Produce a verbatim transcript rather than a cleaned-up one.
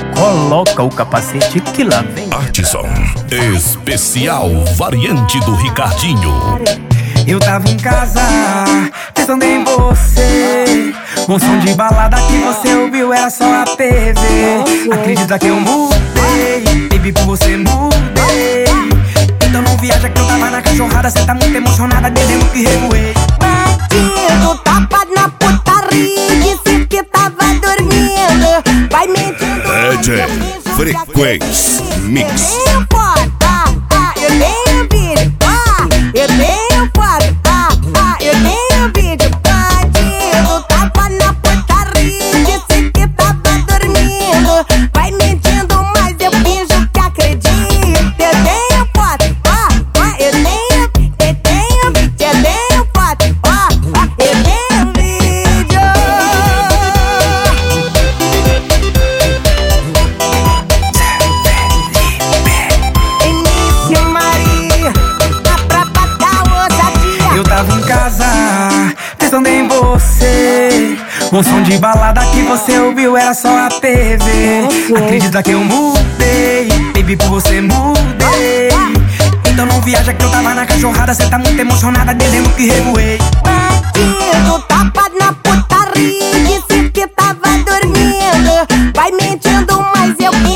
coloca o capacete que lá vem. Artisan, especial variante do Ricardinho. Eu tava em casa, pensando em você. Um som de balada que você ouviu era só a T V. Acredita que eu mudei, baby, por você mudei. Então não viaja que eu tava na cachorrada. Cê tá muito emocionada, dizendo que revoei. Bandido, tapa na putaria, disse que tava dormindo. Vai mentindo. D J Frequência Mix. Eu tenho foto, ah, ah, eu tenho vídeo, ah, eu tenho foto, ah, ah, eu tenho vídeo. Bandido, tapa na putaria, disse que tava dormindo. Vai mentindo, mas eu finjo que acredito. Eu tenho foto, ah, ah, eu tenho, eu tenho vídeo, eu tenho foto, ah, ah, eu tenho vídeo. Início Maria, pra pagar ousadia. Eu tava em casa, pensando em você. Um som de balada que você ouviu era só a T V. Acredita que eu mudei, baby, por você mudei. Então não viaja que eu tava na cachorrada. Cê tá muito emocionada, dizendo que revoei. Bandido, tapa na putaria, disse que tava dormindo. Vai mentindo, mas eu